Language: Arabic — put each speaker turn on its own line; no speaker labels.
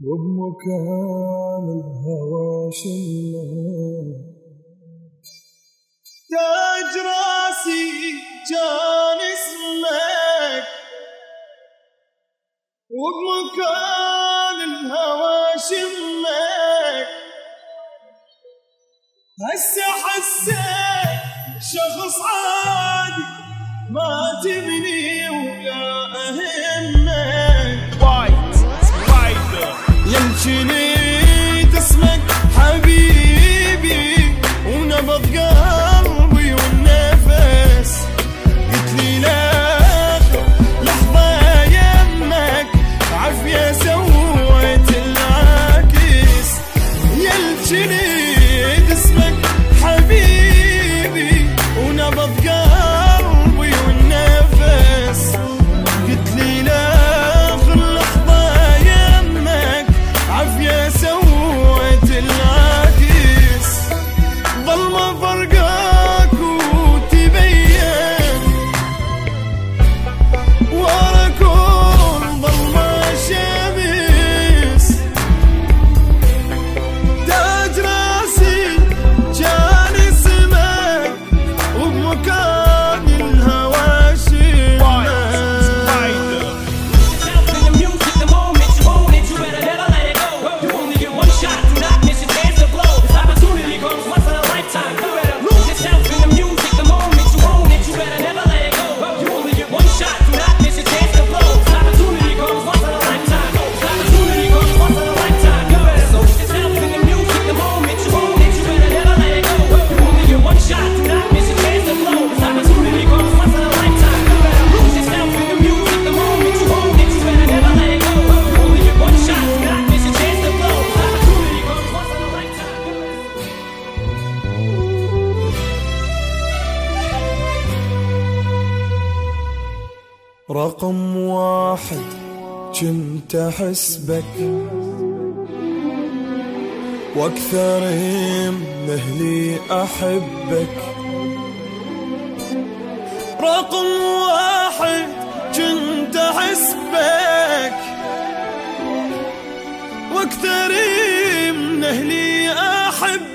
وبمكان الهوى شمك تاج راسي كان اسمك، وبمكان الهوى شمك. هسه حسيت شخص عادي ما تبني ولا أهمك. يمكن اسمك حبيبي ونبض قلبي والنفس، قلت لي لاخر لحظة يمك عافية سويت العكس. يمكن اسمك حبيبي ونبض قلبي والنفس، قلت لي لاخر لحظة يمك عافية سويت العكس. ظل ما فرقاك وتبين ورا كل ظلمة شمس. تاج راسي كان اسمك، وبمكان الهوى شمك. رقم واحد كنت أحسبك، وأكثر من أهلي أحبك. رقم واحد كنت أحسبك، وأكثر من أهلي أحبك.